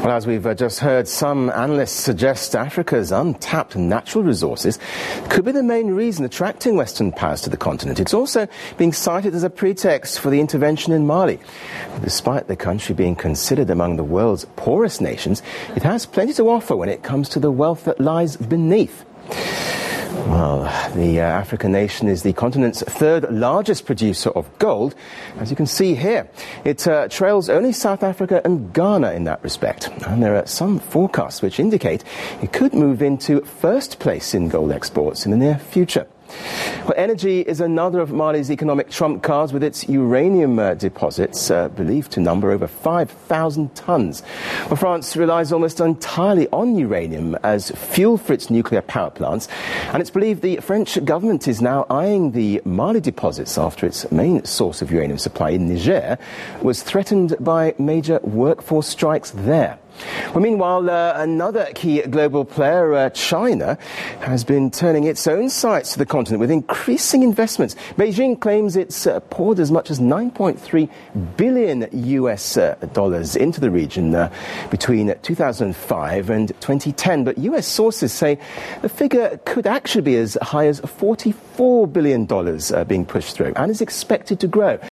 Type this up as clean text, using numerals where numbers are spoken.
Well, as we've just heard, some analysts suggest Africa's untapped natural resources could be the main reason attracting Western powers to the continent. It's also being cited as a pretext for the intervention in Mali. Despite the country being considered among the world's poorest nations, it has plenty to offer when it comes to the wealth that lies beneath. Well, the African nation is the continent's third largest producer of gold, as you can see here. It trails only South Africa and Ghana in that respect. And there are some forecasts which indicate it could move into first place in gold exports in the near future. Well, energy is another of Mali's economic trump cards, with its uranium deposits believed to number over 5,000 tons. Well, France relies almost entirely on uranium as fuel for its nuclear power plants, and it's believed the French government is now eyeing the Mali deposits after its main source of uranium supply in Niger was threatened by major workforce strikes there. Well, meanwhile, another key global player, China, has been turning its own sights to the continent with increasing investments. Beijing claims it's poured as much as $9.3 billion US dollars into the region between 2005 and 2010. But US sources say the figure could actually be as high as $44 billion being pushed through and is expected to grow.